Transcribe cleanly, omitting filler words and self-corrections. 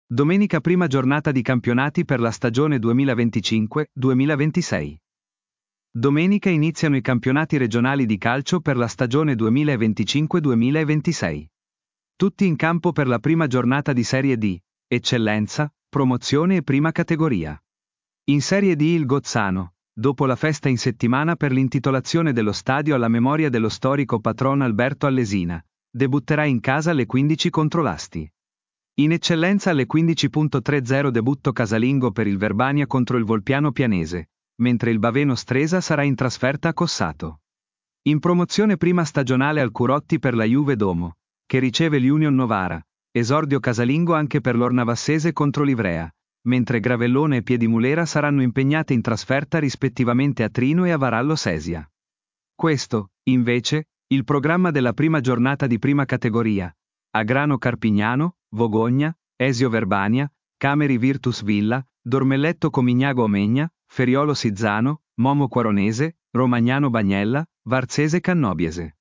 Domenica prima giornata di campionati per la stagione 2025-2026. Domenica iniziano i campionati regionali di calcio per la stagione 2025-2026. Tutti in campo per la prima giornata di Serie D, Eccellenza, Promozione e Prima Categoria. In Serie D il Gozzano, dopo la festa in settimana per l'intitolazione dello stadio alla memoria dello storico patrono Alberto Allesina, debutterà in casa alle 15 contro l'Asti. In Eccellenza alle 15.30 debutto casalingo per il Verbania contro il Volpiano Pianese, mentre il Baveno Stresa sarà in trasferta a Cossato. In promozione prima stagionale al Curotti per la Juve Domo, che riceve l'Union Novara, esordio casalingo anche per l'Ornavassese contro l'Ivrea, mentre Gravellone e Piedimulera saranno impegnate in trasferta rispettivamente a Trino e a Varallo Sesia. Questo, invece, il programma della prima giornata di prima categoria. Agrano Carpignano, Vogogna, Esio Verbania, Cameri Virtus Villa, Dormelletto Comignago Omegna, Feriolo Sizzano, Momo Quaronese, Romagnano Bagnella, Varzese Cannobiese.